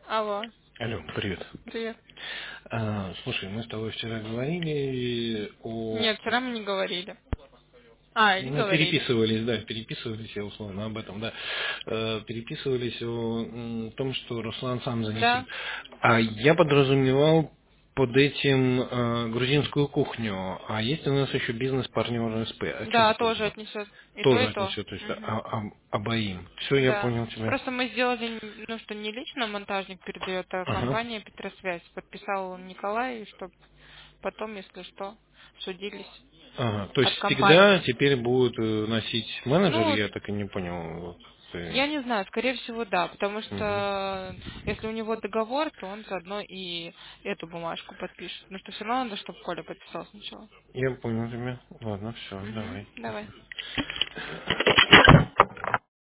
Алло, Алло, привет. привет. Слушай, мы с тобой вчера говорили о... Нет, вчера мы не говорили. А, или Ну, говорили. переписывались, да, переписывались, я условно об этом, да. Переписывались о том, что Руслан сам занесет. Да, А я подразумевал под этим грузинскую кухню. А есть у нас еще бизнес-партнер СП. О чем да, по поводу? тоже отнесет. И то, и Тоже то. отнесет, то есть Мгм. обоим. Все, я Да. понял тебя. Просто мы сделали, ну, что не лично монтажник передает, а Ага. компания Петросвязь. Подписал Николай, чтобы потом, если что, судились Ага, то есть от всегда компании. теперь будут носить менеджер, Ну, я так и не понял. Вот, я не знаю, скорее всего, да, потому Мгм. что если у него договор, то он заодно и эту бумажку подпишет. Потому что все равно надо, чтобы Коля подписал сначала. Я понял тебя. Ладно, все, Угу, давай. давай.